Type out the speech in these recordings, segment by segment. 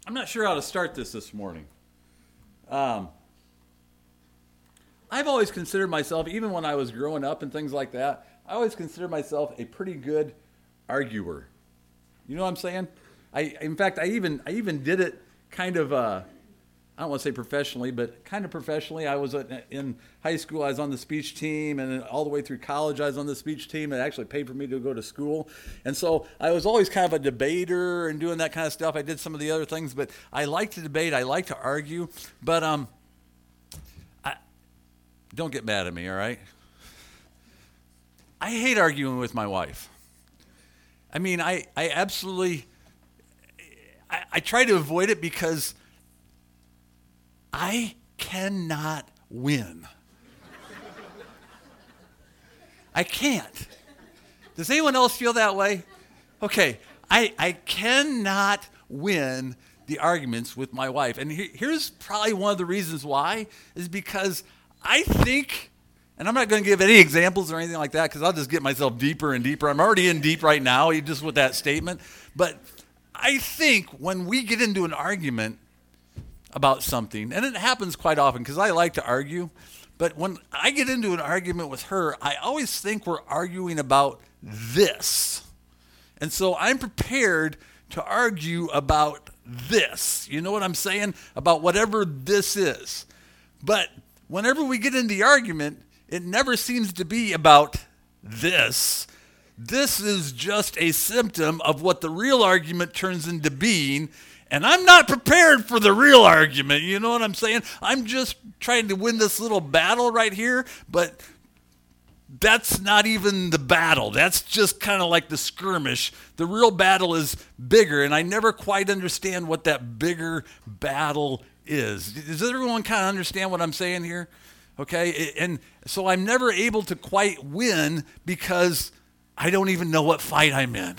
I'm not sure how to start this morning. Um, I've always considered myself, even when I was growing up and things like that, I always considered myself a pretty good arguer. You know what I'm saying? In fact, I even did it kind of. I don't want to say professionally, but kind of professionally. I was in high school. I was on the speech team, and then all the way through college, I was on the speech team. It actually paid for me to go to school, and so I was always kind of a debater and doing that kind of stuff. I did some of the other things, but I like to debate. I like to argue, but I, don't get mad at me, all right? I hate arguing with my wife. I mean, I absolutely, I try to avoid it because I cannot win. I can't. Does anyone else feel that way? Okay, I cannot win the arguments with my wife. And here's probably one of the reasons why, is because I think, and I'm not going to give any examples or anything like that because I'll just get myself deeper and deeper. I'm already in deep right now, just with that statement. But I think when we get into an argument about something, and it happens quite often because I like to argue, but when I get into an argument with her, I always think we're arguing about this. And so I'm prepared to argue about this. You know what I'm saying? About whatever this is. But whenever we get into the argument, it never seems to be about this. This is just a symptom of what the real argument turns into being. And I'm not prepared for the real argument. You know what I'm saying? I'm just trying to win this little battle right here, but that's not even the battle. That's just kind of like the skirmish. The real battle is bigger, and I never quite understand what that bigger battle is. Does everyone kind of understand what I'm saying here? Okay, and so I'm never able to quite win because I don't even know what fight I'm in.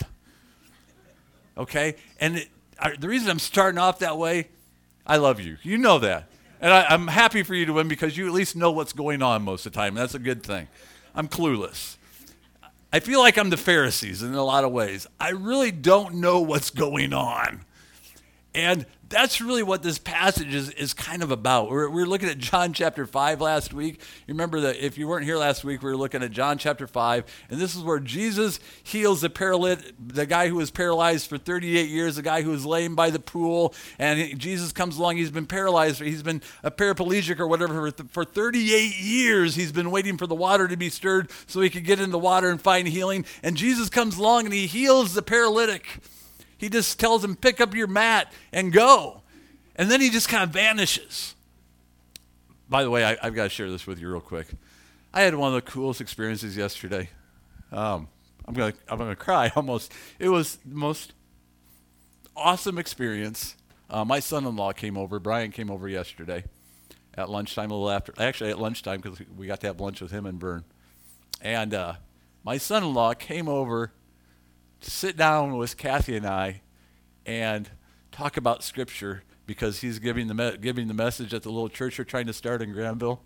Okay, and the reason I'm starting off that way, I love you. You know that. And I'm happy for you to win because you at least know what's going on most of the time. And that's a good thing. I'm clueless. I feel like I'm the Pharisees in a lot of ways. I really don't know what's going on. And that's really what this passage is kind of about. We're looking at John chapter 5 last week. You remember that if you weren't here last week, we were looking at John chapter 5. And this is where Jesus heals the guy who was paralyzed for 38 years, the guy who was lame by the pool. And Jesus comes along. He's been paralyzed. He's been a paraplegic or whatever. For 38 years, he's been waiting for the water to be stirred so he could get in the water and find healing. And Jesus comes along and he heals the paralytic. He just tells him, pick up your mat and go. And then he just kind of vanishes. By the way, I've got to share this with you real quick. I had one of the coolest experiences yesterday. I'm gonna cry almost. It was the most awesome experience. My son-in-law came over. Brian came over yesterday at lunchtime, a little after. Actually, at lunchtime because we got to have lunch with him and Vern. And my son-in-law came over to sit down with Kathy and I and talk about Scripture because he's giving the message at the little church we're trying to start in Granville.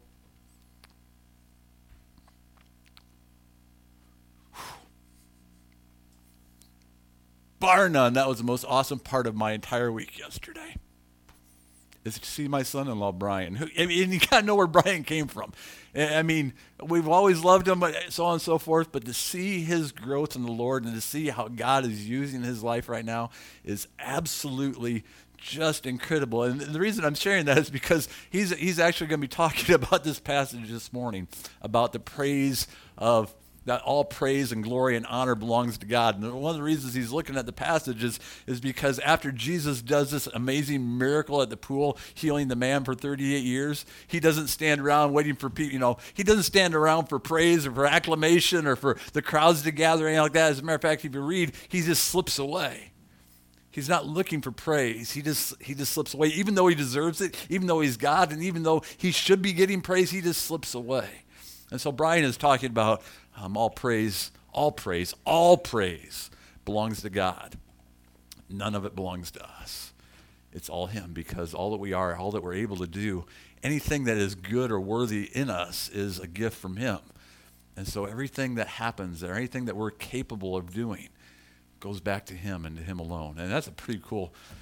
Bar none, that was the most awesome part of my entire week yesterday, is to see my son-in-law, Brian. And you got to know where Brian came from. I mean, we've always loved him, but so on and so forth, but to see his growth in the Lord and to see how God is using his life right now is absolutely just incredible. And the reason I'm sharing that is because he's actually going to be talking about this passage this morning, about the praise of that all praise and glory and honor belongs to God. And one of the reasons he's looking at the passage is because after Jesus does this amazing miracle at the pool, healing the man for 38 years, he doesn't stand around waiting for people, he doesn't stand around for praise or for acclamation or for the crowds to gather or anything like that. As a matter of fact, if you read, he just slips away. He's not looking for praise. He just slips away. Even though he deserves it, even though he's God, and even though he should be getting praise, he just slips away. And so Brian is talking about all praise belongs to God. None of it belongs to us. It's all him, because all that we are, all that we're able to do, anything that is good or worthy in us is a gift from him. And so everything that happens or anything that we're capable of doing goes back to him and to him alone. And that's a pretty cool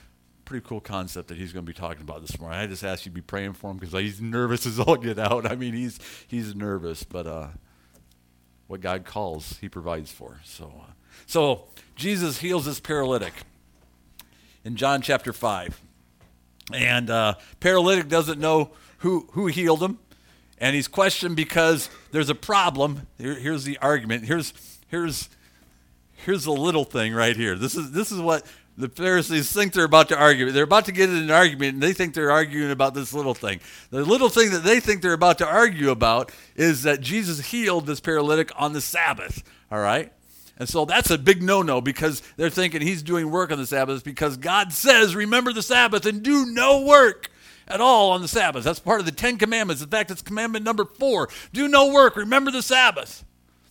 pretty cool concept that he's going to be talking about this morning. I just ask you to be praying for him because he's nervous as all get out. I mean, he's nervous, but what God calls, he provides for. So Jesus heals this paralytic in John chapter 5. And paralytic doesn't know who healed him. And he's questioned because there's a problem. Here's the argument. Here's the little thing right here. This is what the Pharisees think they're about to argue. They're about to get in an argument, and they think they're arguing about this little thing. The little thing that they think they're about to argue about is that Jesus healed this paralytic on the Sabbath, all right? And so that's a big no-no because they're thinking he's doing work on the Sabbath because God says, remember the Sabbath and do no work at all on the Sabbath. That's part of the 10 Commandments. In fact, it's commandment number 4. Do no work. Remember the Sabbath.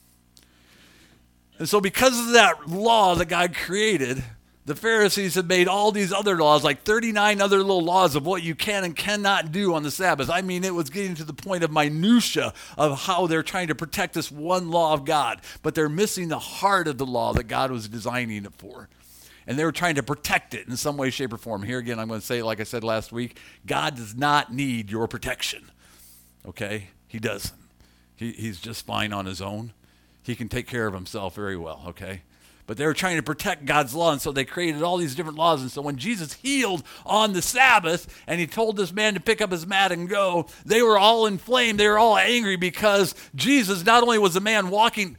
And so because of that law that God created, the Pharisees have made all these other laws, like 39 other little laws of what you can and cannot do on the Sabbath. I mean, it was getting to the point of minutia of how they're trying to protect this one law of God, but they're missing the heart of the law that God was designing it for. And they were trying to protect it in some way, shape, or form. Here again, I'm going to say, like I said last week, God does not need your protection. Okay? He doesn't. He's just fine on his own. He can take care of himself very well, okay? But they were trying to protect God's law, and so they created all these different laws. And so when Jesus healed on the Sabbath, and he told this man to pick up his mat and go, they were all inflamed. They were all angry because Jesus not only was a man walking.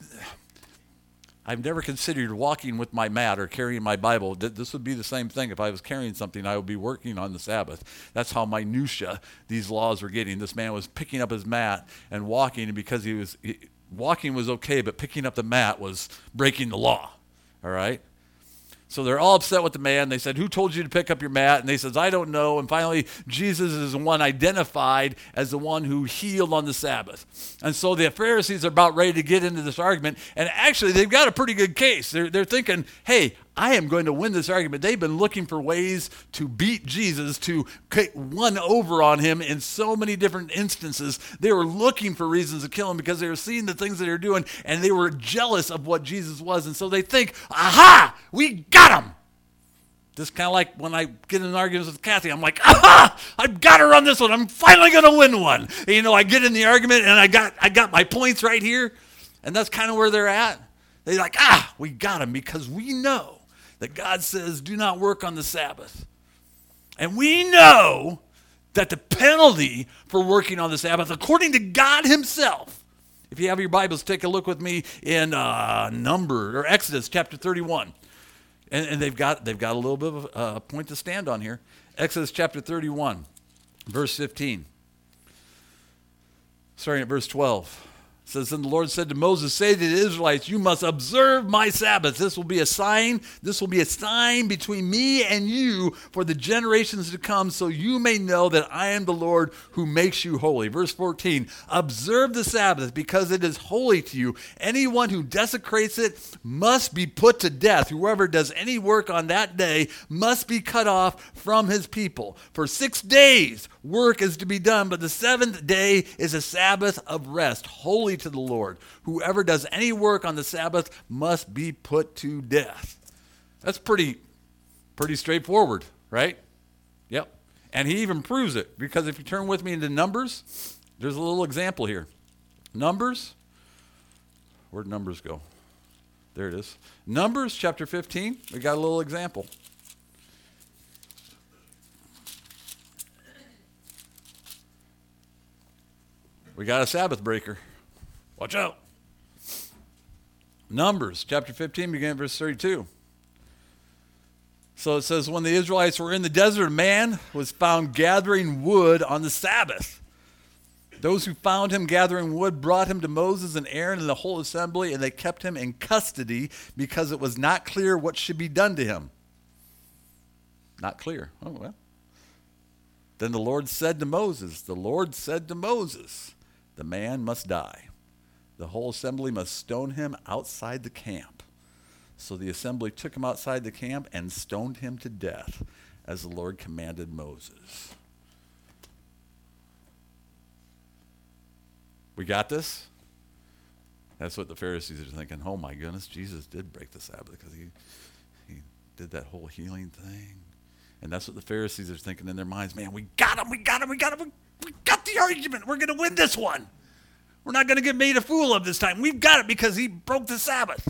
I've never considered walking with my mat or carrying my Bible. This would be the same thing. If I was carrying something, I would be working on the Sabbath. That's how minutia these laws were getting. This man was picking up his mat and walking, and because walking was okay, but picking up the mat was breaking the law, all right? So they're all upset with the man. They said, who told you to pick up your mat? And they says, I don't know. And finally, Jesus is the one identified as the one who healed on the Sabbath. And so the Pharisees are about ready to get into this argument. And actually, they've got a pretty good case. They're thinking, hey, I am going to win this argument. They've been looking for ways to beat Jesus, to get one over on him in so many different instances. They were looking for reasons to kill him because they were seeing the things that they were doing, and they were jealous of what Jesus was. And so they think, aha, we got him. Just kind of like when I get in arguments with Kathy, I'm like, aha, I've got her on this one. I'm finally going to win one. And, you know, I get in the argument, and I got my points right here. And that's kind of where they're at. They're like, we got him because we know that God says do not work on the Sabbath. And we know that the penalty for working on the Sabbath, according to God himself, if you have your Bibles, take a look with me in Exodus chapter 31. And they've got a little bit of a point to stand on here. Exodus chapter 31, verse 15. Starting at verse 12. It says, and the Lord said to Moses, say to the Israelites, you must observe my Sabbath. This will be a sign. This will be a sign between me and you for the generations to come, so you may know that I am the Lord who makes you holy. Verse 14, observe the Sabbath because it is holy to you. Anyone who desecrates it must be put to death. Whoever does any work on that day must be cut off from his people. For 6 days work is to be done, but the 7th day is a Sabbath of rest, holy to the Lord. Whoever does any work on the Sabbath must be put to death. That's pretty straightforward, right? Yep. And he even proves it, because if you turn with me into Numbers, there's a little example here. Numbers, where'd Numbers go? There it is. Numbers chapter 15, we got a little example. We got a Sabbath breaker. Watch out. Numbers chapter 15, beginning at verse 32. So it says, when the Israelites were in the desert, a man was found gathering wood on the Sabbath. Those who found him gathering wood brought him to Moses and Aaron and the whole assembly, and they kept him in custody because it was not clear what should be done to him. Not clear. Oh, well. Then the Lord said to Moses, the man must die. The whole assembly must stone him outside the camp. So the assembly took him outside the camp and stoned him to death, as the Lord commanded Moses. We got this? That's what the Pharisees are thinking. Oh my goodness, Jesus did break the Sabbath because he did that whole healing thing. And that's what the Pharisees are thinking in their minds. Man, we got him. We got the argument. We're going to win this one. We're not going to get made a fool of this time. We've got it because he broke the Sabbath.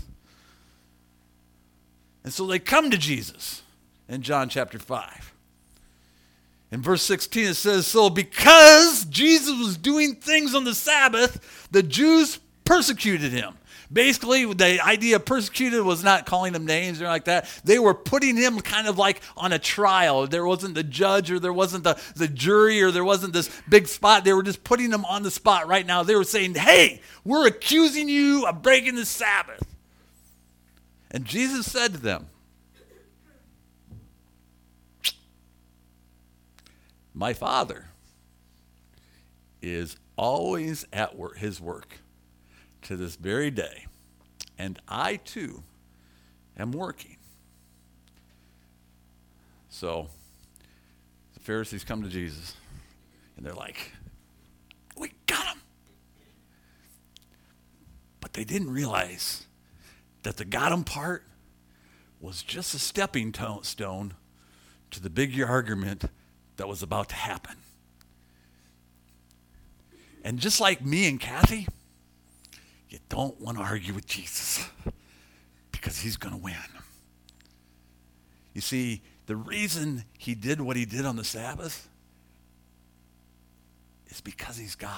And so they come to Jesus in John chapter 5. In verse 16 it says, so because Jesus was doing things on the Sabbath, the Jews persecuted him. Basically, the idea of persecuted was not calling him names or like that. They were putting him kind of like on a trial. There wasn't the judge, or there wasn't the jury, or there wasn't this big spot. They were just putting him on the spot right now. They were saying, hey, we're accusing you of breaking the Sabbath. And Jesus said to them, my Father is always at work, his work, to this very day, and I too am working. So the Pharisees come to Jesus, and they're like, we got him. But they didn't realize that the got him part was just a stepping stone to the big argument that was about to happen. And just like me and Kathy, you don't want to argue with Jesus because he's going to win. You see, the reason he did what he did on the Sabbath is because he's God.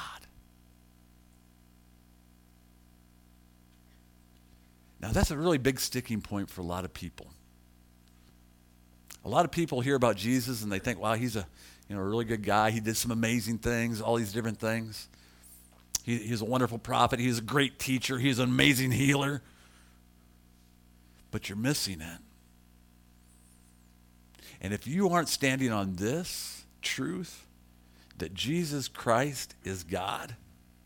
Now, that's a really big sticking point for a lot of people. A lot of people hear about Jesus and they think, wow, he's a really good guy. He did some amazing things, all these different things. He's a wonderful prophet. He's a great teacher. He's an amazing healer. But you're missing it. And if you aren't standing on this truth, that Jesus Christ is God,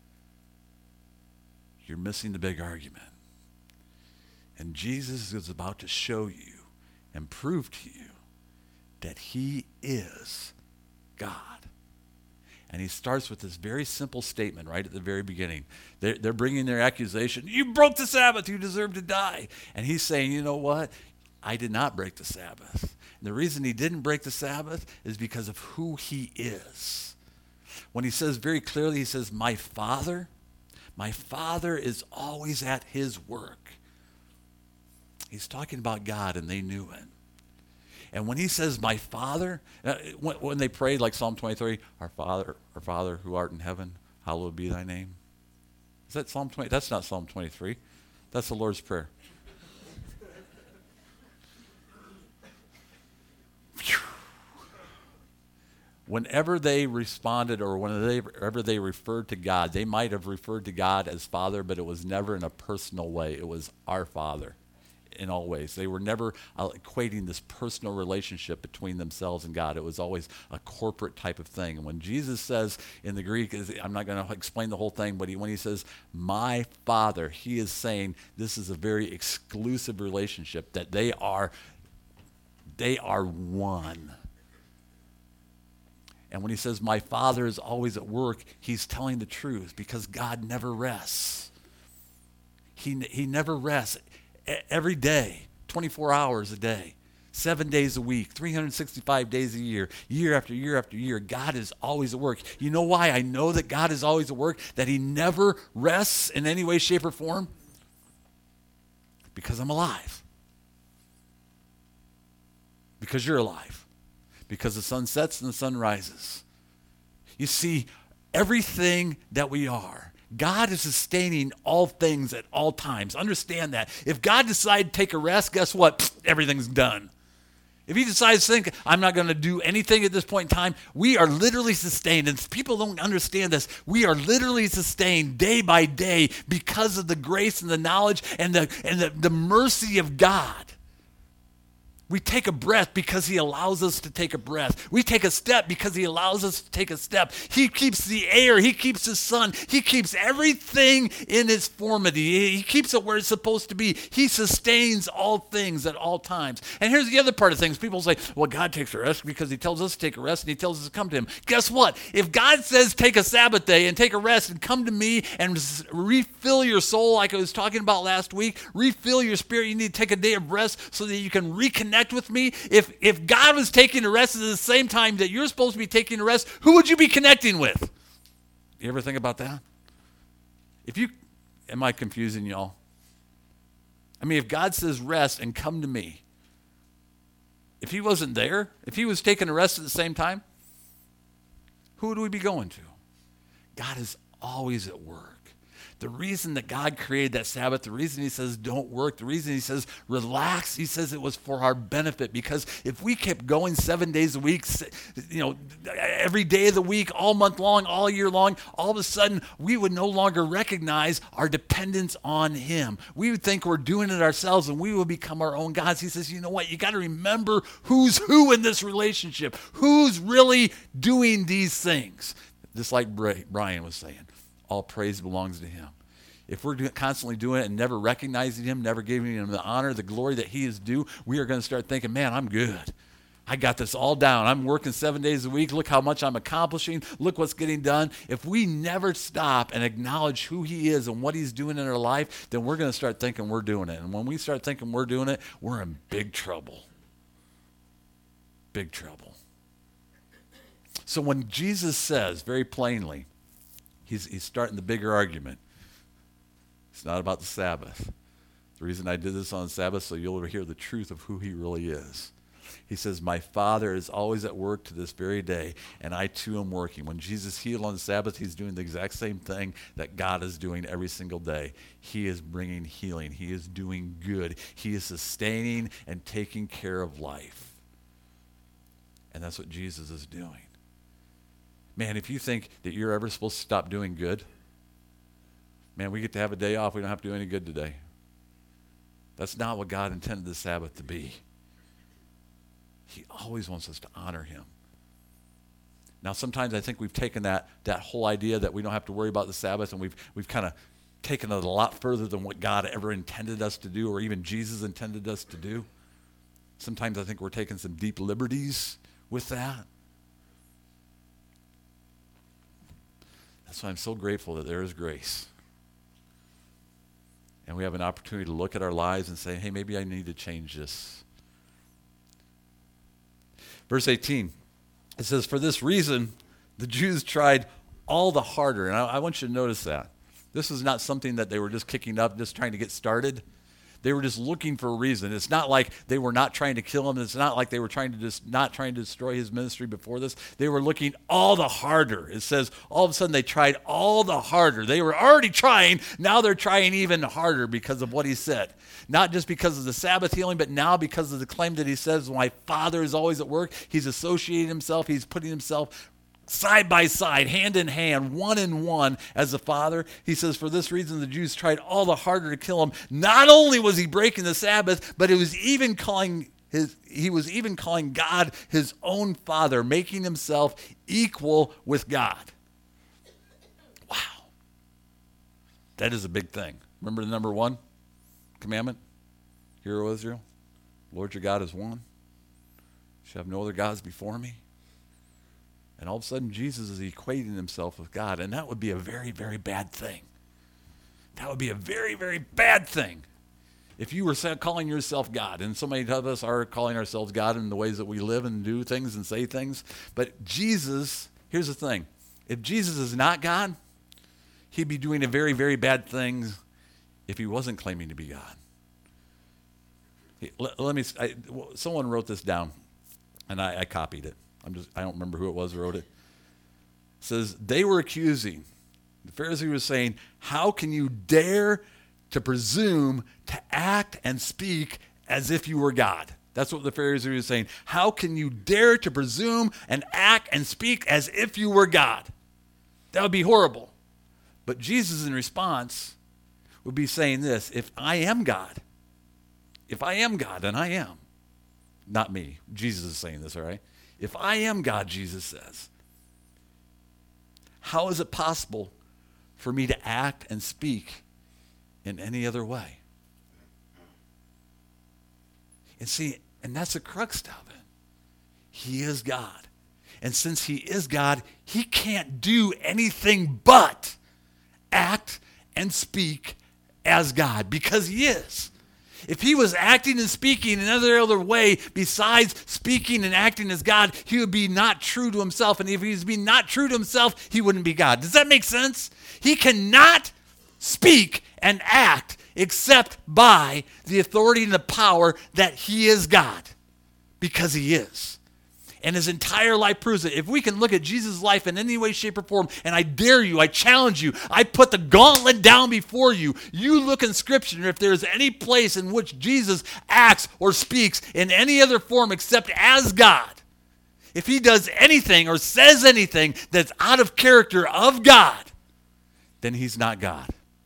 you're missing the big argument. And Jesus is about to show you and prove to you that he is God. And he starts with this very simple statement right at the very beginning. They're bringing their accusation. You broke the Sabbath. You deserve to die. And he's saying, you know what? I did not break the Sabbath. And the reason he didn't break the Sabbath is because of who he is. When he says very clearly, he says, my Father is always at his work. He's talking about God, and they knew it. And when he says, my Father, when they prayed like Psalm 23, our Father who art in heaven, hallowed be thy name. Is that Psalm 20? That's not Psalm 23. That's the Lord's Prayer. Whenever they responded or whenever they referred to God, they might have referred to God as Father, but it was never in a personal way. It was our Father. In all ways. They were never equating this personal relationship between themselves and God. It was always a corporate type of thing. And when Jesus says in the Greek, I'm not going to explain the whole thing, but when he says, my Father, he is saying this is a very exclusive relationship, that they are one. And when he says, my Father is always at work, he's telling the truth, because God never rests. He never rests. Every day, 24 hours a day, 7 days a week, 365 days a year, year after year after year, God is always at work. You know why I know that God is always at work, that he never rests in any way, shape, or form? Because I'm alive. Because you're alive. Because the sun sets and the sun rises. You see, everything that we are, God is sustaining all things at all times. Understand that. If God decided to take a rest, guess what? Everything's done. If he decides to think, I'm not going to do anything at this point in time, we are literally sustained. And people don't understand this. We are literally sustained day by day because of the grace and the knowledge and the mercy of God. We take a breath because he allows us to take a breath. We take a step because he allows us to take a step. He keeps the air. He keeps the sun. He keeps everything in its formity. He keeps it where it's supposed to be. He sustains all things at all times. And here's the other part of things. People say, well, God takes a rest because he tells us to take a rest and he tells us to come to him. Guess what? If God says take a Sabbath day and take a rest and come to me and refill your soul like I was talking about last week, refill your spirit, you need to take a day of rest so that you can reconnect connect with me? If God was taking a rest at the same time that you're supposed to be taking a rest, who would you be connecting with? You ever think about that? Am I confusing y'all? I mean, if God says rest and come to me, if he wasn't there, if he was taking a rest at the same time, who would we be going to? God is always at work. The reason that God created that Sabbath, the reason he says don't work, the reason he says relax, he says it was for our benefit. Because if we kept going 7 days a week, every day of the week, all month long, all year long, all of a sudden we would no longer recognize our dependence on him. We would think we're doing it ourselves and we would become our own gods. He says, you know what? You got to remember who's who in this relationship. Who's really doing these things? Just like Brian was saying. All praise belongs to him. If we're constantly doing it and never recognizing him, never giving him the honor, the glory that he is due, we are going to start thinking, man, I'm good. I got this all down. I'm working 7 days a week. Look how much I'm accomplishing. Look what's getting done. If we never stop and acknowledge who he is and what he's doing in our life, then we're going to start thinking we're doing it. And when we start thinking we're doing it, we're in big trouble. Big trouble. So when Jesus says very plainly, he's starting the bigger argument. It's not about the Sabbath. The reason I did this on Sabbath so you'll hear the truth of who he really is. He says, my Father is always at work to this very day, and I too am working. When Jesus healed on the Sabbath, he's doing the exact same thing that God is doing every single day. He is bringing healing. He is doing good. He is sustaining and taking care of life. And that's what Jesus is doing. Man, if you think that you're ever supposed to stop doing good, man, we get to have a day off. We don't have to do any good today. That's not what God intended the Sabbath to be. He always wants us to honor him. Now, sometimes I think we've taken that whole idea that we don't have to worry about the Sabbath, and we've kind of taken it a lot further than what God ever intended us to do, or even Jesus intended us to do. Sometimes I think we're taking some deep liberties with that. That's why I'm so grateful that there is grace. And we have an opportunity to look at our lives and say, hey, maybe I need to change this. Verse 18, it says, for this reason, the Jews tried all the harder. And I want you to notice that. This is not something that they were just kicking up, just trying to get started. They were just looking for a reason. It's not like they were not trying to kill him. It's not like they were not trying to destroy his ministry before this. They were looking all the harder. It says all of a sudden they tried all the harder. They were already trying. Now they're trying even harder because of what he said. Not just because of the Sabbath healing, but now because of the claim that he says, my Father is always at work. He's associating himself. He's putting himself side by side, hand in hand, one in one as the Father. He says, for this reason, the Jews tried all the harder to kill him. Not only was he breaking the Sabbath, but he was even calling God his own Father, making himself equal with God. Wow. That is a big thing. Remember the number 1 commandment? Hear, O Israel, Lord your God is one. You shall have no other gods before me. And all of a sudden, Jesus is equating himself with God. And that would be a very, very bad thing. That would be a very, very bad thing. If you were calling yourself God, and so many of us are calling ourselves God in the ways that we live and do things and say things. But Jesus, here's the thing. If Jesus is not God, he'd be doing a very, very bad thing if he wasn't claiming to be God. Someone wrote this down, and I copied it. I don't remember who it was who wrote it. It says, they were accusing. The Pharisee was saying, how can you dare to presume to act and speak as if you were God? That's what the Pharisee was saying. How can you dare to presume and act and speak as if you were God? That would be horrible. But Jesus, in response, would be saying this, if I am God, and I am, not me, Jesus is saying this, all right? If I am God, Jesus says, how is it possible for me to act and speak in any other way? And see, and that's the crux of it. He is God. And since he is God, he can't do anything but act and speak as God because he is. If he was acting and speaking in any other way besides speaking and acting as God, he would be not true to himself. And if he's being not true to himself, he wouldn't be God. Does that make sense? He cannot speak and act except by the authority and the power that he is God, because he is. And his entire life proves it. If we can look at Jesus' life in any way, shape, or form, and I dare you, I challenge you, I put the gauntlet down before you. You look in Scripture, and if there is any place in which Jesus acts or speaks in any other form except as God, if he does anything or says anything that's out of character of God, then he's not God.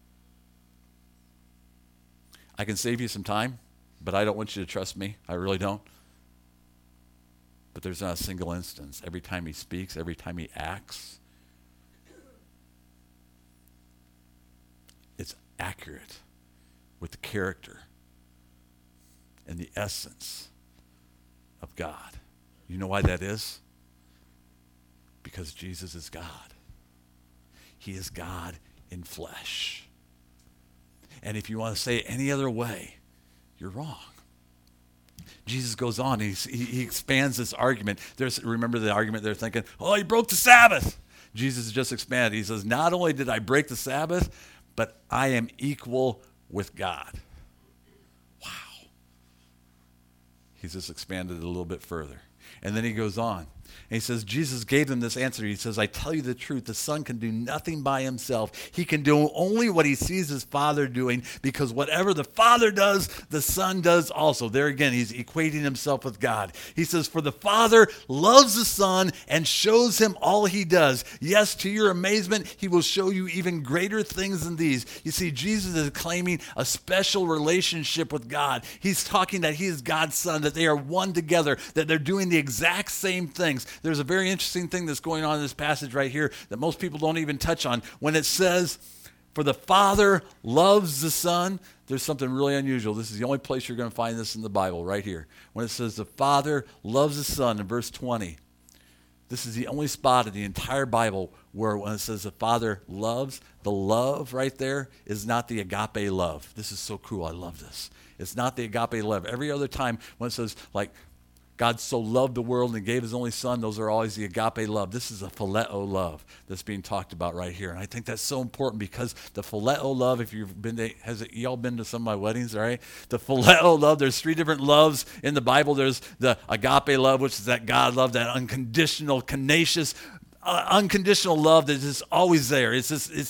I can save you some time, but I don't want you to trust me. I really don't. But there's not a single instance. Every time he speaks, every time he acts, it's accurate with the character and the essence of God. You know why that is? Because Jesus is God. He is God in flesh. And if you want to say it any other way, you're wrong. Jesus goes on, he expands this argument. Remember the argument they're thinking, oh, he broke the Sabbath. Jesus just expanded. He says, not only did I break the Sabbath, but I am equal with God. Wow. He's just expanded it a little bit further. And then he goes on. And he says, Jesus gave them this answer. He says, I tell you the truth, the Son can do nothing by himself. He can do only what he sees his Father doing, because whatever the Father does, the Son does also. There again, he's equating himself with God. He says, for the Father loves the Son and shows him all he does. Yes, to your amazement, he will show you even greater things than these. You see, Jesus is claiming a special relationship with God. He's talking that he is God's Son, that they are one together, that they're doing the exact same things. There's a very interesting thing that's going on in this passage right here that most people don't even touch on. When it says, for the Father loves the Son, there's something really unusual. This is the only place you're going to find this in the Bible, right here. When it says the Father loves the Son in verse 20, this is the only spot in the entire Bible where when it says the Father loves, the love right there is not the agape love. This is so cool. I love this. It's not the agape love. Every other time when it says, like, God so loved the world and gave his only Son, those are always the agape love. This is a phileo love that's being talked about right here. And I think that's so important, because the phileo love, if you've been to, y'all been to some of my weddings, all right? The phileo love, there's 3 different loves in the Bible. There's the agape love, which is that God love, that unconditional, tenacious, unconditional love that is always there. It's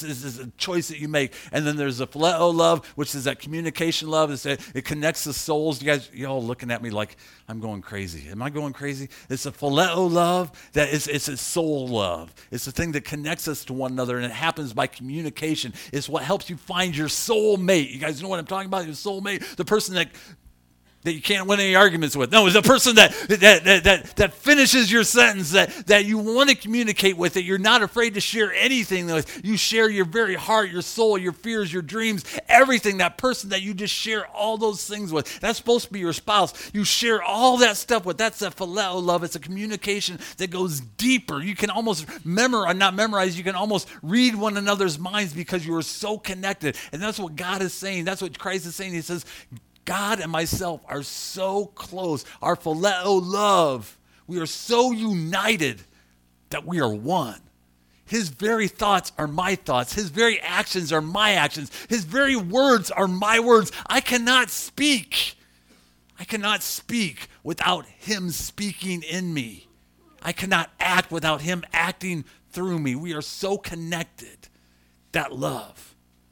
a choice that you make. And then there's a phileo love, which is that communication love. It connects the souls. You all looking at me like I'm going crazy. Am I going crazy? It's a phileo love that it's a soul love. It's the thing that connects us to one another, and it happens by communication. It's what helps you find your soul mate. You guys know what I'm talking about? Your soul mate, the person that you can't win any arguments with. No, it's a person that finishes your sentence, that you want to communicate with, that you're not afraid to share anything with. You share your very heart, your soul, your fears, your dreams, everything. That person that you just share all those things with. That's supposed to be your spouse. You share all that stuff with. That's a phileo love. It's a communication that goes deeper. You can almost not memorize, you can almost read one another's minds because you are so connected. And that's what God is saying. That's what Christ is saying. He says, God and myself are so close. Our phileo love, we are so united that we are one. His very thoughts are my thoughts. His very actions are my actions. His very words are my words. I cannot speak without him speaking in me. I cannot act without him acting through me. We are so connected. That love.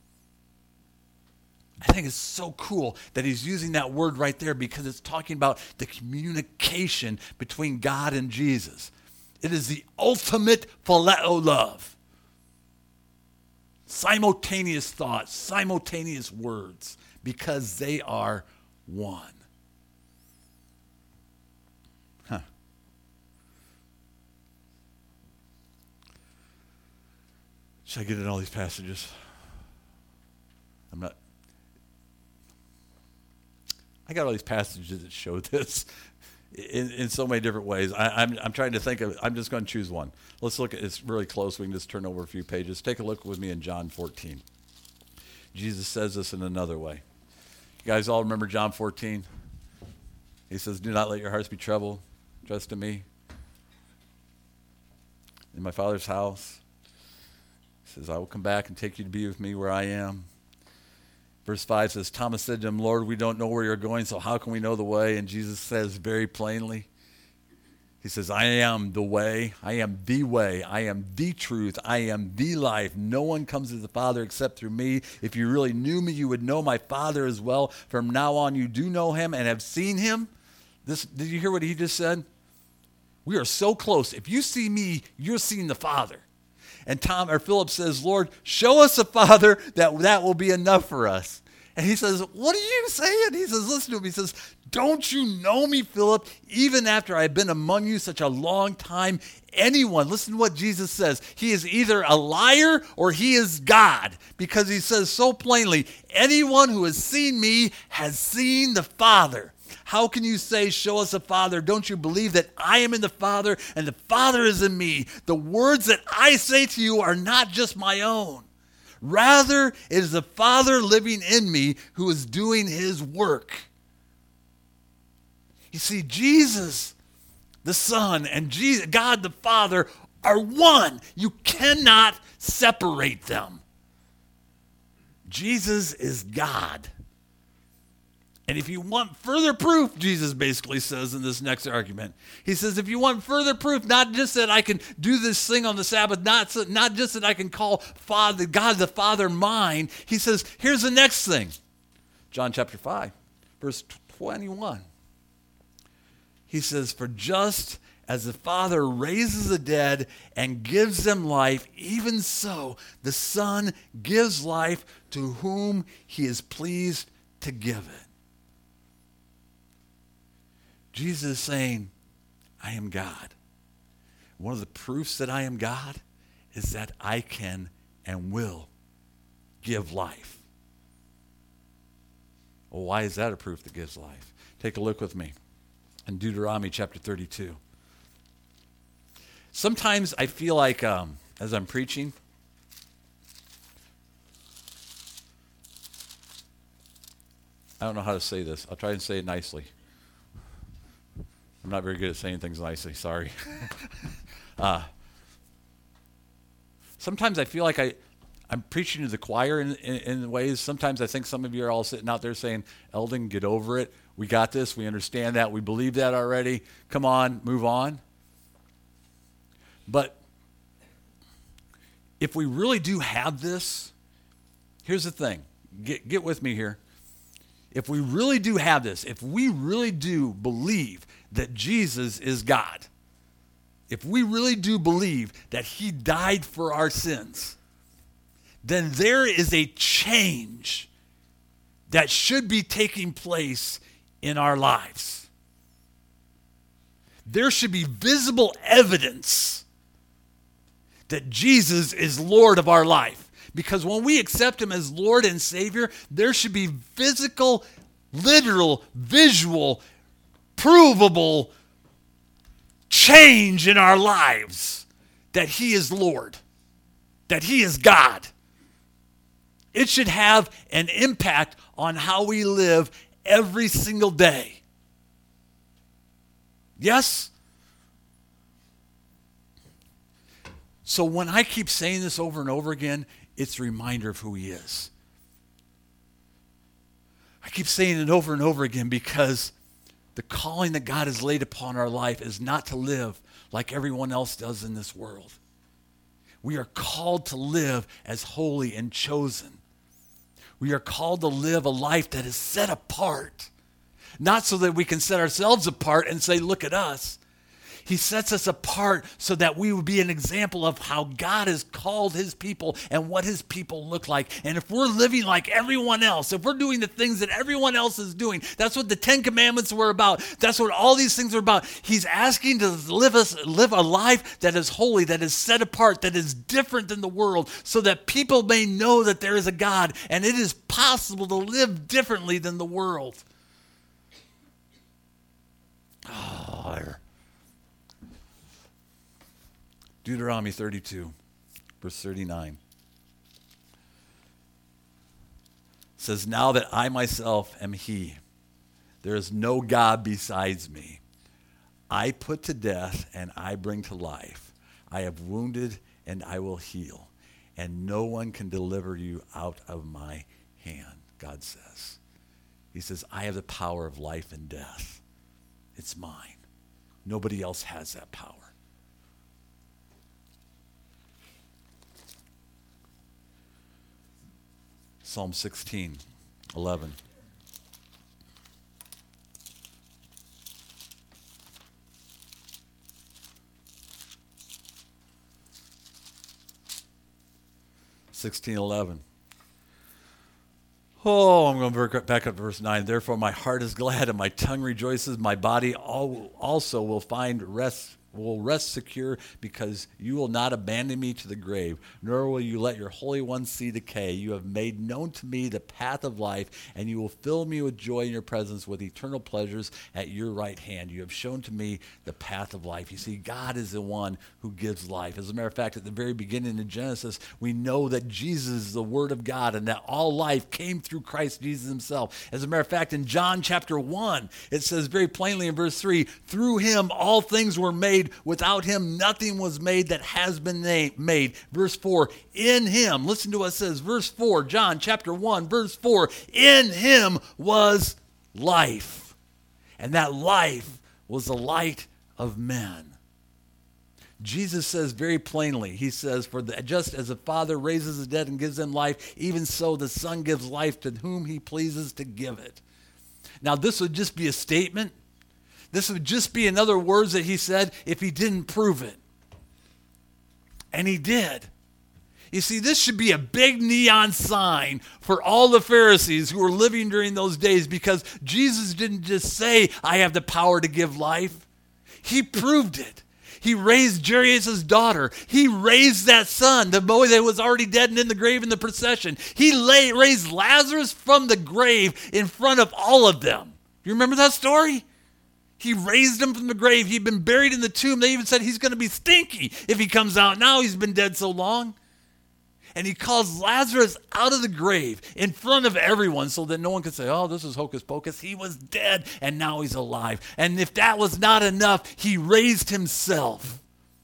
I think it's so cool that he's using that word right there, because it's talking about the communication between God and Jesus. It is the ultimate phileo love. Simultaneous thoughts, simultaneous words, because they are one. Should I get in all these passages? I got all these passages that show this in so many different ways. I'm trying to think of, I'm just going to choose one. Let's look at, it's really close. We can just turn over a few pages. Take a look with me in John 14. Jesus says this in another way. You guys all remember John 14? He says, do not let your hearts be troubled. Trust in me. In my Father's house. He says, I will come back and take you to be with me where I am. Verse 5 says, Thomas said to him, Lord, we don't know where you're going, so how can we know the way? And Jesus says very plainly, he says, I am the way, I am the truth, I am the life. No one comes to the Father except through me. If you really knew me, you would know my Father as well. From now on, you do know him and have seen him. Did you hear what he just said? We are so close. If you see me, you're seeing the Father. And Philip says, Lord, show us the Father, that will be enough for us. And he says, what are you saying? He says, listen to him. He says, don't you know me, Philip? Even after I've been among you such a long time, anyone, listen to what Jesus says. He is either a liar or he is God, because he says so plainly, anyone who has seen me has seen the Father. How can you say, show us the Father? Don't you believe that I am in the Father and the Father is in me? The words that I say to you are not just my own. Rather, it is the Father living in me who is doing his work. You see, Jesus, the Son, and God the Father are one. You cannot separate them. Jesus is God. And if you want further proof, Jesus basically says in this next argument, he says, if you want further proof, not just that I can do this thing on the Sabbath, not just that I can call God the Father mine, he says, here's the next thing. John chapter 5, verse 21. He says, for just as the Father raises the dead and gives them life, even so the Son gives life to whom he is pleased to give it. Jesus is saying, I am God. One of the proofs that I am God is that I can and will give life. Well, why is that a proof that gives life? Take a look with me in Deuteronomy chapter 32. Sometimes I feel like as I'm preaching, I don't know how to say this. I'll try and say it nicely. I'm not very good at saying things nicely, sorry. Sometimes I feel like I'm preaching to the choir in ways. Sometimes I think some of you are all sitting out there saying, Eldon, get over it. We got this. We understand that. We believe that already. Come on, move on. But if we really do have this, here's the thing. Get with me here. If we really do have this, if we really do believe that Jesus is God, if we really do believe that he died for our sins, then there is a change that should be taking place in our lives. There should be visible evidence that Jesus is Lord of our life. Because when we accept him as Lord and Savior, there should be physical, literal, visual, provable change in our lives that he is Lord, that he is God. It should have an impact on how we live every single day. Yes? So when I keep saying this over and over again, it's a reminder of who he is. I keep saying it over and over again because the calling that God has laid upon our life is not to live like everyone else does in this world. We are called to live as holy and chosen. We are called to live a life that is set apart. Not so that we can set ourselves apart and say, look at us. He sets us apart so that we would be an example of how God has called his people and what his people look like. And if we're living like everyone else, if we're doing the things that everyone else is doing, that's what the Ten Commandments were about. That's what all these things are about. He's asking to live a life that is holy, that is set apart, that is different than the world, so that people may know that there is a God and it is possible to live differently than the world. Oh, Deuteronomy 32, verse 39. says, now that I myself am he, there is no God besides me. I put to death and I bring to life. I have wounded and I will heal. And no one can deliver you out of my hand, God says. He says, I have the power of life and death. It's mine. Nobody else has that power. Psalm 16:11. Oh, I'm going to back up to verse 9. Therefore, my heart is glad and my tongue rejoices. My body also will rest secure, because you will not abandon me to the grave, nor will you let your Holy One see decay. You have made known to me the path of life, and you will fill me with joy in your presence, with eternal pleasures at your right hand. You have shown to me the path of life. You see, God is the one who gives life. As a matter of fact, at the very beginning in Genesis, we know that Jesus is the Word of God, and that all life came through Christ Jesus himself. As a matter of fact, in John chapter 1, it says very plainly in verse 3, through him all things were made. Without him, nothing was made that has been made. Verse 4, in him, listen to what it says, verse 4, John chapter 1, verse 4, in him was life, and that life was the light of men. Jesus says very plainly, he says, just as the Father raises the dead and gives them life, even so the Son gives life to whom he pleases to give it. Now, this would just be a statement. This would just be another words that he said if he didn't prove it. And he did. You see, this should be a big neon sign for all the Pharisees who were living during those days, because Jesus didn't just say, I have the power to give life. He proved it. He raised Jairus' daughter. He raised that son, the boy that was already dead and in the grave in the procession. He raised Lazarus from the grave in front of all of them. You remember that story? He raised him from the grave. He'd been buried in the tomb. They even said he's going to be stinky if he comes out. Now he's been dead so long. And he calls Lazarus out of the grave in front of everyone so that no one could say, oh, this is hocus pocus. He was dead and now he's alive. And if that was not enough, he raised himself.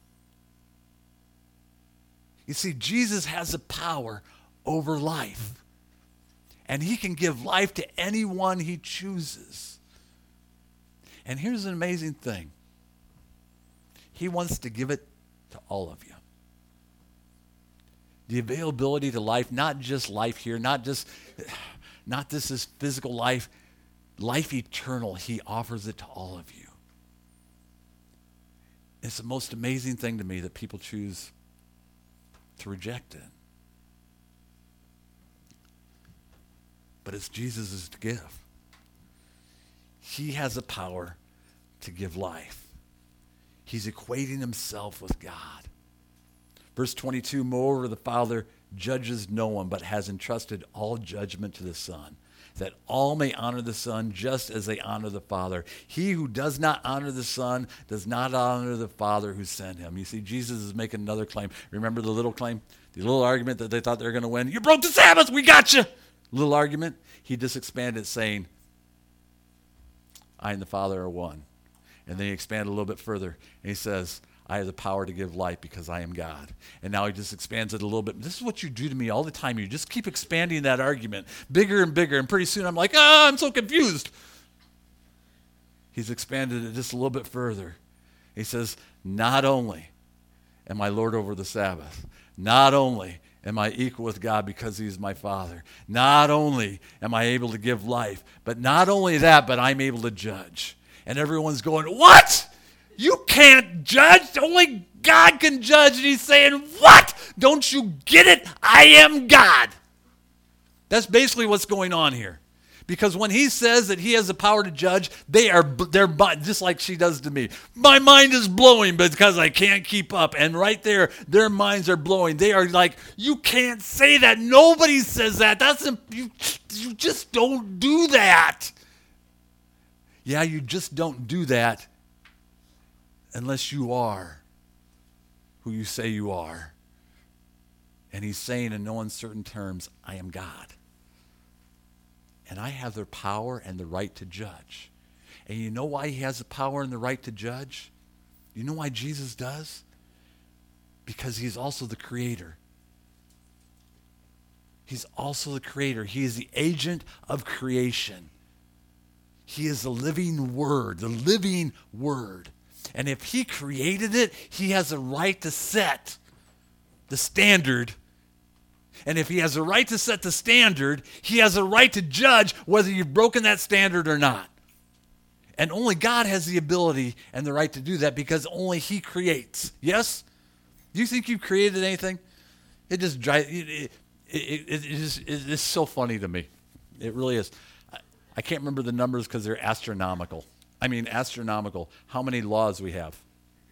You see, Jesus has the power over life. And he can give life to anyone he chooses. And here's an amazing thing. He wants to give it to all of you. The availability to life, not just life here, not this is physical life, life eternal. He offers it to all of you. It's the most amazing thing to me that people choose to reject it. But it's Jesus' gift. He has the power to give life. He's equating himself with God. Verse 22, moreover, the Father judges no one, but has entrusted all judgment to the Son, that all may honor the Son just as they honor the Father. He who does not honor the Son does not honor the Father who sent him. You see, Jesus is making another claim. Remember the little claim? The little argument that they thought they were going to win? You broke the Sabbath, we got you. Little argument. He just expanded, saying, I and the Father are one. And then he expanded a little bit further, and he says, I have the power to give life because I am God. And now he just expands it a little bit. This is what you do to me all the time. You just keep expanding that argument bigger and bigger, and pretty soon I'm like, I'm so confused. He's expanded it just a little bit further. He says, not only am I Lord over the Sabbath, not only am I equal with God because he's my Father, not only am I able to give life, but not only that, but I'm able to judge. And everyone's going, what? You can't judge. Only God can judge. And he's saying, what? Don't you get it? I am God. That's basically what's going on here. Because when he says that he has the power to judge, they're just like she does to me. My mind is blowing because I can't keep up. And right there, their minds are blowing. They are like, you can't say that. Nobody says that. You just don't do that. Yeah, you just don't do that unless you are who you say you are. And he's saying in no uncertain terms, I am God. and I have the power and the right to judge. And you know why he has the power and the right to judge? You know why Jesus does? Because he's also the creator. He's also the creator. He is the agent of creation. He is the living word, the living word. And if he created it, he has a right to set the standard. And if he has a right to set the standard, he has a right to judge whether you've broken that standard or not. And only God has the ability and the right to do that because only he creates. Yes? Do you think you've created anything? It just drives, it's so funny to me. It really is. I can't remember the numbers because they're astronomical. I mean, astronomical. How many laws we have?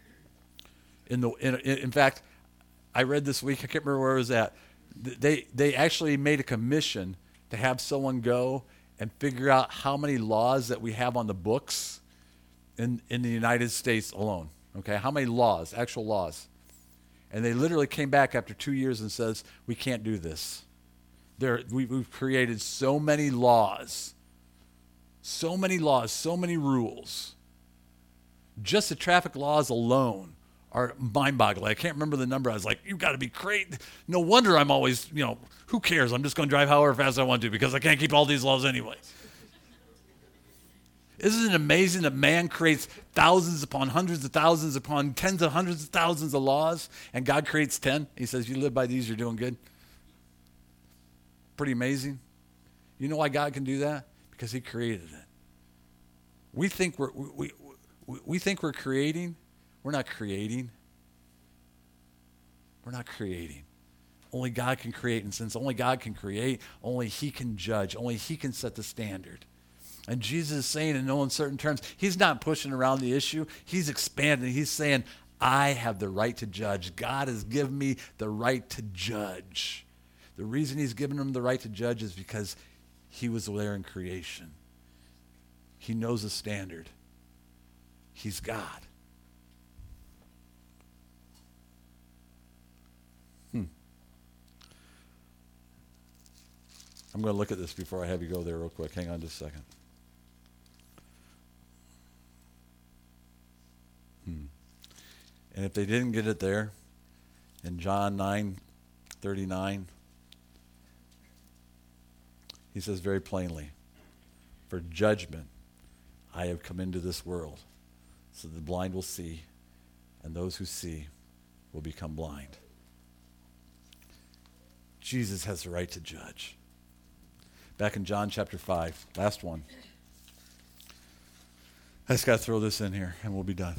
In fact, I read this week, I can't remember where it was at. They actually made a commission to have someone go and figure out how many laws that we have on the books in the United States alone. Okay, how many laws, actual laws? And they literally came back after 2 years and says, we can't do this. We've created so many laws, so many rules. Just the traffic laws alone are mind-boggling. I can't remember the number. I was like, you've got to be crazy. No wonder I'm always, who cares? I'm just going to drive however fast I want to because I can't keep all these laws anyway. Isn't it amazing that man creates thousands upon hundreds of thousands upon tens of hundreds of thousands of laws, and God creates 10? He says, you live by these, you're doing good. Pretty amazing. You know why God can do that? Because he created it. We think we're creating. We're not creating. We're not creating. Only God can create. And since only God can create, only he can judge. Only he can set the standard. And Jesus is saying in no uncertain terms, he's not pushing around the issue. He's expanding. He's saying, I have the right to judge. God has given me the right to judge. The reason he's given him the right to judge is because he was there in creation. He knows the standard. He's God. I'm going to look at this before I have you go there real quick. Hang on just a second. And if they didn't get it there, in John 9:39, he says very plainly, for judgment I have come into this world, so the blind will see, and those who see will become blind. Jesus has the right to judge. Back in John chapter 5, last one. I just got to throw this in here, and we'll be done.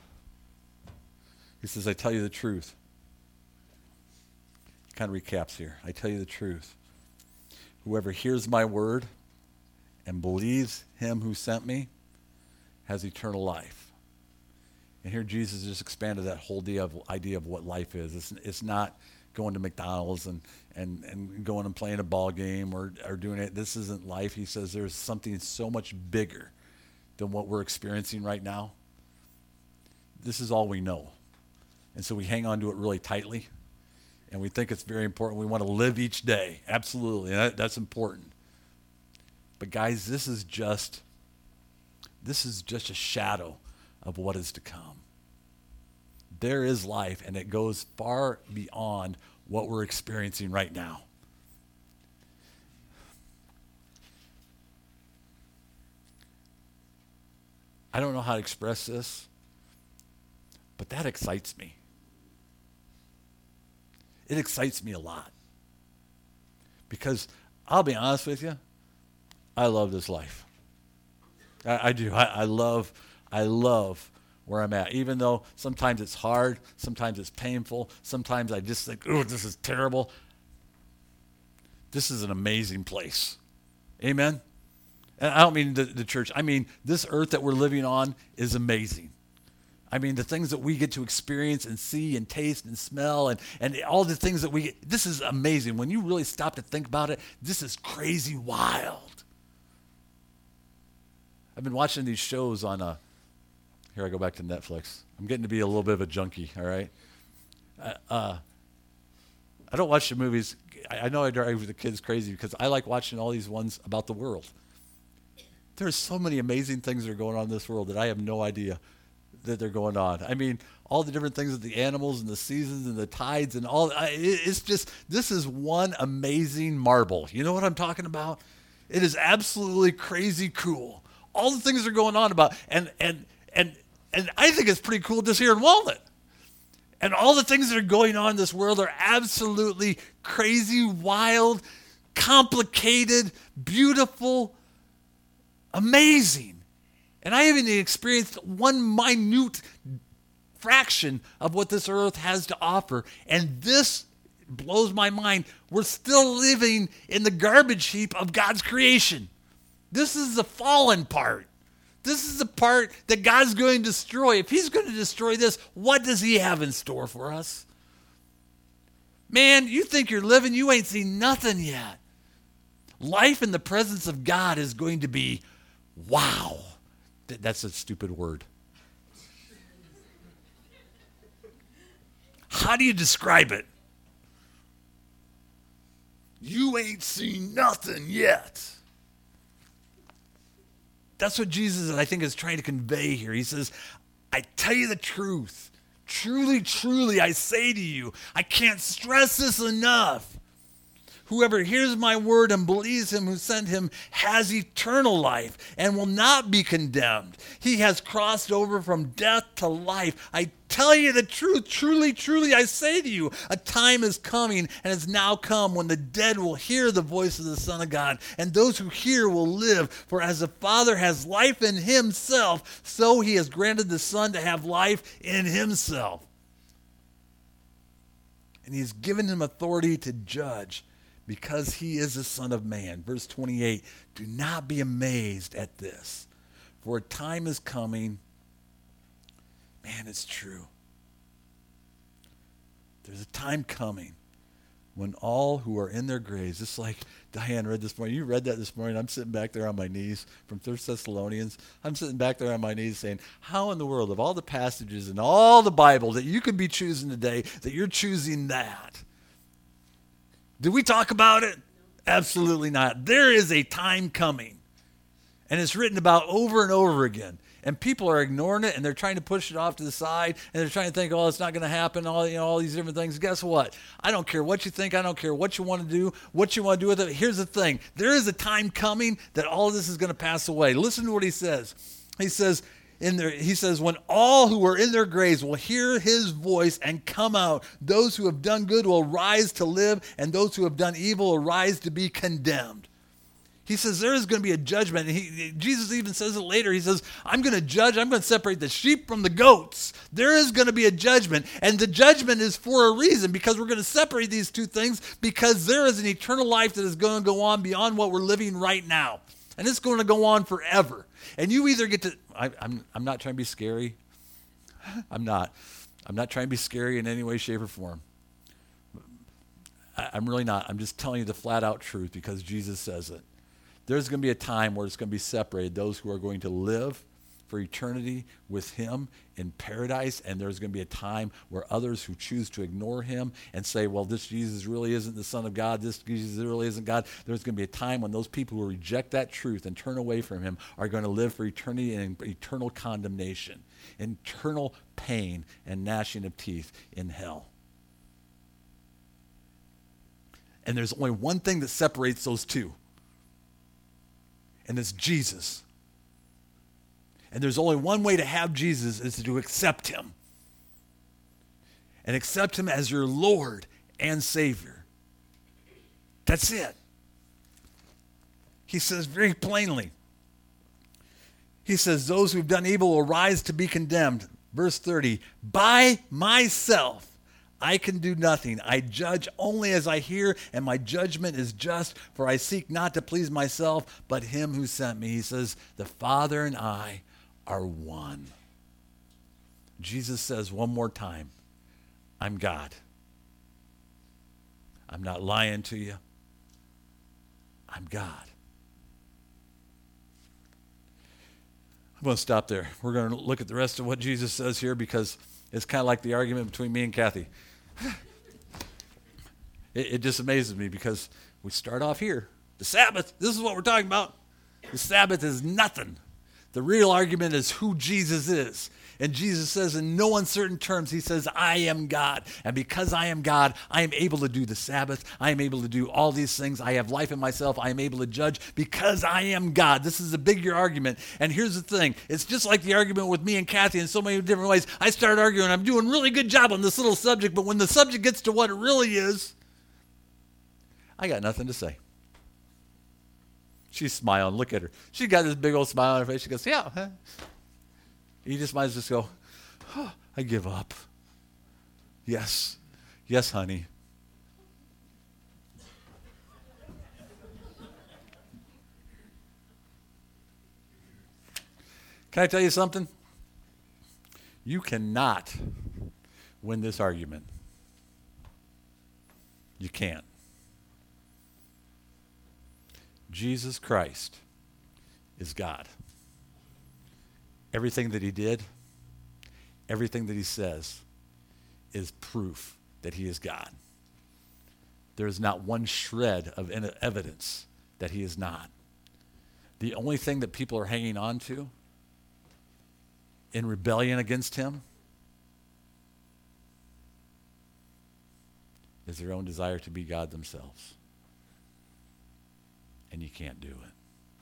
He says, I tell you the truth. Kind of recaps here. I tell you the truth. Whoever hears my word and believes him who sent me has eternal life. And here Jesus just expanded that whole idea of what life is. It's not going to McDonald's and going and playing a ball game or doing it. This isn't life. He says there's something so much bigger than what we're experiencing right now. This is all we know. And so we hang on to it really tightly, and we think it's very important. We want to live each day. Absolutely, and that's important. But guys, this is just a shadow of what is to come. There is life, and it goes far beyond what we're experiencing right now. I don't know how to express this, but that excites me. It excites me a lot. Because I'll be honest with you, I love this life. I do. I love where I'm at. Even though sometimes it's hard, sometimes it's painful, sometimes I just think, oh, this is terrible. This is an amazing place. Amen? And I don't mean the church. I mean, this earth that we're living on is amazing. I mean, the things that we get to experience and see and taste and smell and all the things that we get, this is amazing. When you really stop to think about it, this is crazy wild. I've been watching these shows on, here I go back to Netflix. I'm getting to be a little bit of a junkie, all right? I don't watch the movies. I know I drive the kids crazy because I like watching all these ones about the world. There's so many amazing things that are going on in this world that I have no idea that they're going on. I mean, all the different things with the animals and the seasons and the tides and all. It's just, this is one amazing marble. You know what I'm talking about? It is absolutely crazy cool. All the things that are going on about, and I think it's pretty cool just here in Walnut. And all the things that are going on in this world are absolutely crazy, wild, complicated, beautiful, amazing. And I haven't experienced one minute fraction of what this earth has to offer. And this blows my mind. We're still living in the garbage heap of God's creation. This is the fallen part. This is the part that God's going to destroy. If he's going to destroy this, what does he have in store for us? Man, you think you're living, you ain't seen nothing yet. Life in the presence of God is going to be wow. That's a stupid word. How do you describe it? You ain't seen nothing yet. That's what Jesus, I think, is trying to convey here. He says, I tell you the truth. Truly, truly, I say to you, I can't stress this enough. Whoever hears my word and believes him who sent him has eternal life and will not be condemned. He has crossed over from death to life. I tell you the truth. Truly, truly, I say to you, a time is coming and has now come when the dead will hear the voice of the Son of God, and those who hear will live. For as the Father has life in himself, so he has granted the Son to have life in himself. And he has given him authority to judge, because he is the Son of Man. Verse 28, do not be amazed at this, for a time is coming. Man, it's true. There's a time coming when all who are in their graves, just like Diane read this morning. You read that this morning. I'm sitting back there on my knees from 1 Thessalonians. I'm sitting back there on my knees saying, how in the world, of all the passages in all the Bible that you could be choosing today, that you're choosing that? Did we talk about it? Absolutely not. There is a time coming. And it's written about over and over again. And people are ignoring it, and they're trying to push it off to the side, and they're trying to think, oh, it's not going to happen, all these different things. Guess what? I don't care what you think. I don't care what you want to do, what you want to do with it. Here's the thing. There is a time coming that all of this is going to pass away. Listen to what he says. He says, when all who are in their graves will hear his voice and come out, those who have done good will rise to live, and those who have done evil will rise to be condemned. He says there is going to be a judgment. Jesus even says it later. He says, I'm going to judge. I'm going to separate the sheep from the goats. There is going to be a judgment, and the judgment is for a reason, because we're going to separate these two things, because there is an eternal life that is going to go on beyond what we're living right now, and it's going to go on forever. And you either get to, I'm not trying to be scary. I'm not trying to be scary in any way, shape, or form. I'm really not. I'm just telling you the flat out truth because Jesus says it. There's going to be a time where it's going to be separated, those who are going to live for eternity with him in paradise, and there's going to be a time where others who choose to ignore him and say, well, this Jesus really isn't the Son of God, this Jesus really isn't God. There's going to be a time when those people who reject that truth and turn away from him are going to live for eternity in eternal condemnation, eternal pain and gnashing of teeth in hell. And there's only one thing that separates those two, and it's Jesus. And there's only one way to have Jesus, is to accept him. And accept him as your Lord and Savior. That's it. He says very plainly. He says, those who've done evil will rise to be condemned. Verse 30, by myself I can do nothing. I judge only as I hear, and my judgment is just, for I seek not to please myself, but him who sent me. He says, the Father and I are one. Jesus says one more time, I'm God. I'm not lying to you. I'm God. I'm going to stop there. We're going to look at the rest of what Jesus says here, because it's kind of like the argument between me and Kathy. It just amazes me because we start off here. The Sabbath, this is what we're talking about. The Sabbath is nothing. The real argument is who Jesus is. And Jesus says in no uncertain terms, he says, I am God. And because I am God, I am able to do the Sabbath. I am able to do all these things. I have life in myself. I am able to judge because I am God. This is a bigger argument. And here's the thing. It's just like the argument with me and Kathy in so many different ways. I start arguing. I'm doing a really good job on this little subject. But when the subject gets to what it really is, I got nothing to say. She's smiling. Look at her. She got this big old smile on her face. She goes, yeah. Huh? You just might as well just go, oh, I give up. Yes. Yes, honey. Can I tell you something? You cannot win this argument. You can't. Jesus Christ is God. Everything that he did, everything that he says is proof that he is God. There is not one shred of evidence that he is not. The only thing that people are hanging on to in rebellion against him is their own desire to be God themselves. And you can't do it.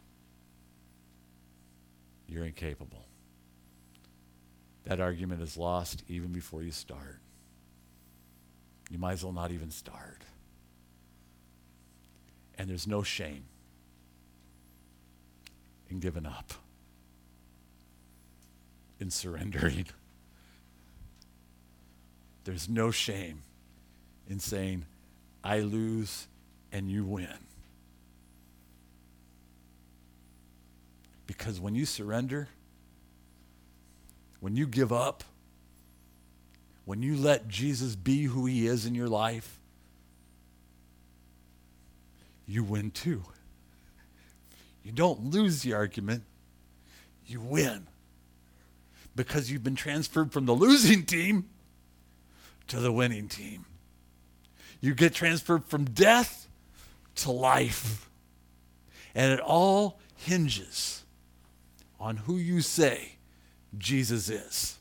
You're incapable. That argument is lost even before you start. You might as well not even start. And there's no shame in giving up, in surrendering. There's no shame in saying, I lose and you win. Because when you surrender, when you give up, when you let Jesus be who he is in your life, you win too. You don't lose the argument, you win. Because you've been transferred from the losing team to the winning team. You get transferred from death to life. And it all hinges on who you say Jesus is.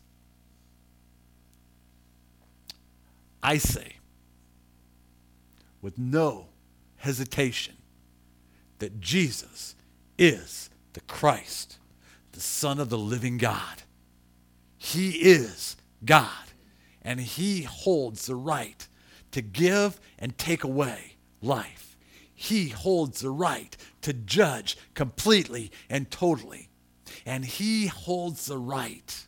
I say, with no hesitation, that Jesus is the Christ, the Son of the living God. He is God, and he holds the right to give and take away life. He holds the right to judge completely and totally. And he holds the right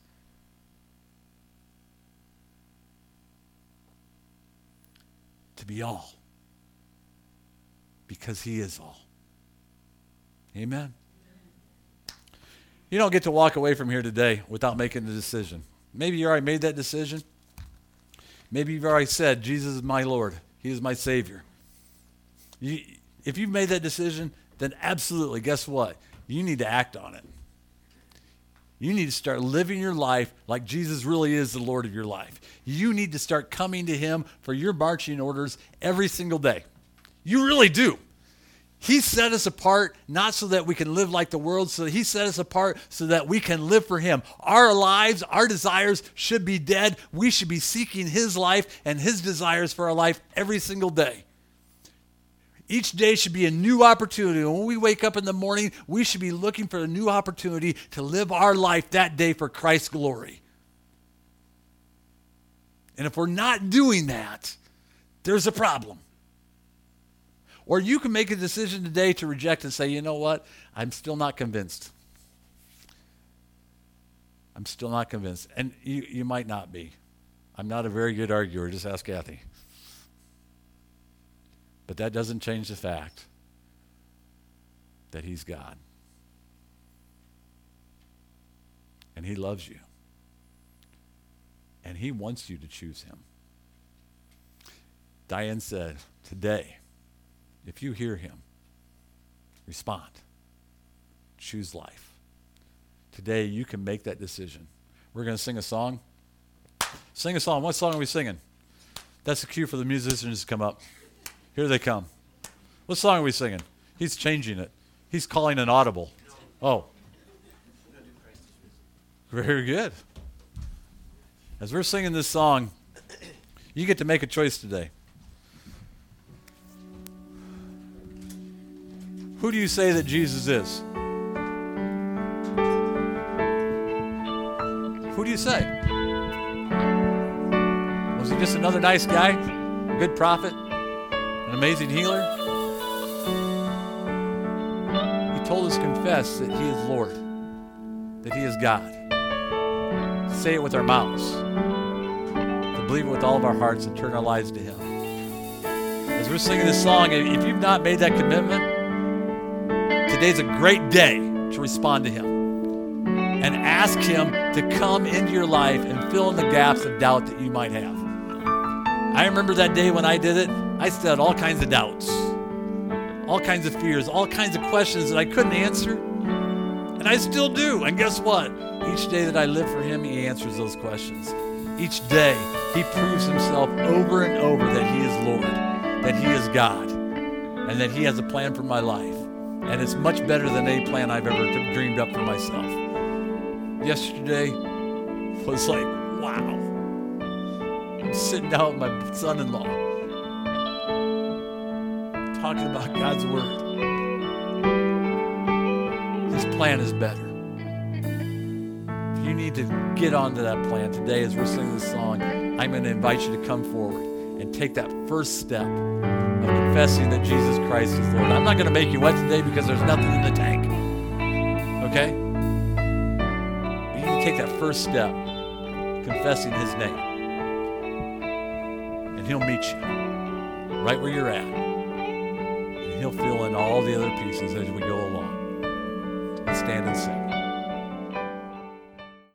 to be all, because he is all. Amen? You don't get to walk away from here today without making a decision. Maybe you already made that decision. Maybe you've already said, Jesus is my Lord. He is my Savior. If you've made that decision, then absolutely, guess what? You need to act on it. You need to start living your life like Jesus really is the Lord of your life. You need to start coming to him for your marching orders every single day. You really do. He set us apart not so that we can live like the world, so he set us apart so that we can live for him. Our lives, our desires should be dead. We should be seeking his life and his desires for our life every single day. Each day should be a new opportunity. And when we wake up in the morning, we should be looking for a new opportunity to live our life that day for Christ's glory. And if we're not doing that, there's a problem. Or you can make a decision today to reject and say, you know what? I'm still not convinced. I'm still not convinced. And you might not be. I'm not a very good arguer. Just ask Kathy. But that doesn't change the fact that he's God. And he loves you. And he wants you to choose him. Diane said, today, if you hear him, respond. Choose life. Today, you can make that decision. We're going to sing a song. Sing a song. What song are we singing? That's the cue for the musicians to come up. Here they come. What song are we singing? He's changing it. He's calling an audible. Oh. Very good. As we're singing this song, you get to make a choice today. Who do you say that Jesus is? Who do you say? Was he just another nice guy? A good prophet? An amazing healer? He told us to confess that he is Lord, that he is God. To say it with our mouths, to believe it with all of our hearts and turn our lives to him. As we're singing this song, if you've not made that commitment, today's a great day to respond to him and ask him to come into your life and fill in the gaps of doubt that you might have. I remember that day when I did it, I still had all kinds of doubts, all kinds of fears, all kinds of questions that I couldn't answer, and I still do. And guess what? Each day that I live for him, he answers those questions. Each day, he proves himself over and over that he is Lord, that he is God, and that he has a plan for my life. And it's much better than any plan I've ever dreamed up for myself. Yesterday was like, wow. I'm sitting down with my son-in-law talking about God's word. His plan is better. If you need to get onto that plan today as we're singing this song, I'm going to invite you to come forward and take that first step of confessing that Jesus Christ is Lord. I'm not going to make you wet today because there's nothing in the tank. Okay? You need to take that first step, confessing his name. And he'll meet you right where you're at. And he'll fill in all the other pieces as we go along. Let's stand and sing.